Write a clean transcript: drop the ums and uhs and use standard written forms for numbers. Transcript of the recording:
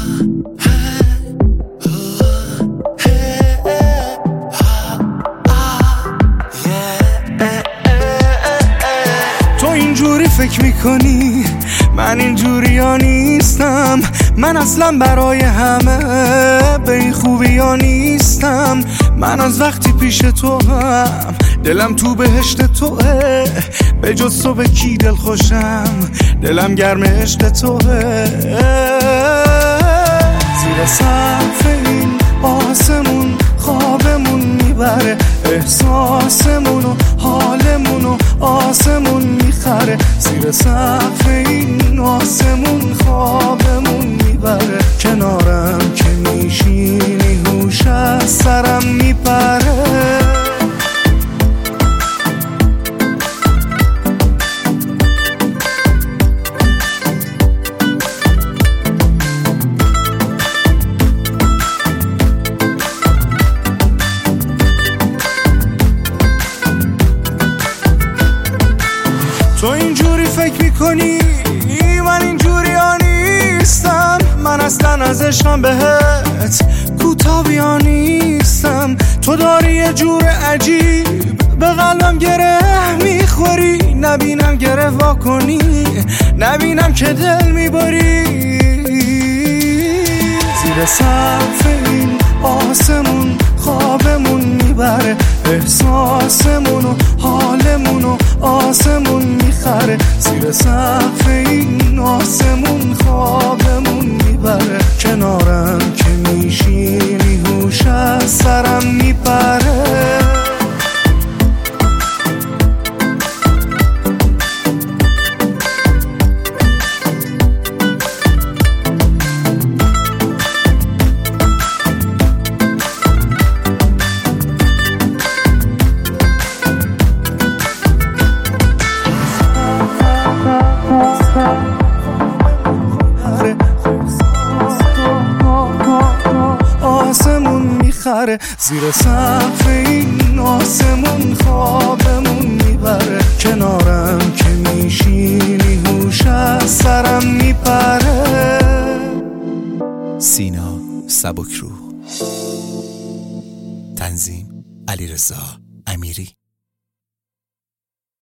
تو اینجوری فکر میکنی من اینجوری ها نیستم، من اصلا برای همه به این خوبی ها نیستم. من از وقتی پیش تو هم دلم تو بهشت توه، به جز تو به کی دل خوشم، دلم گرم عشق توه. زیر سقف این آسمون خوابمون میبره، احساسمون و حالمون و آسمون میخره. زیر سقف این آسمون خوابمون میبره، کنارم که میشینی هوش از سرم میپره. تو اینجوری فکر میکنی من اینجوری ها نیستم، من اصلا از عشقم بهت کوتاهی ها نیستم. تو داری یه جور عجیب به قلبم گره میخوری، نبینم گره واکنی، نبینم که دل میبری. زیر سقف این آسمون خوابمون میبره، احساسمون و حالمون و آسمون میخره. زیر سقف این آسمون خوابمون میبره، کنارم که میشینی هوش از سرم میپره. آسمون میخره، زیر سقف این آسمون خوابمون میبره، کنارم که میشینی هوش از سرم میپره. سینا سبکروح، تنظیم علیرضا امیری.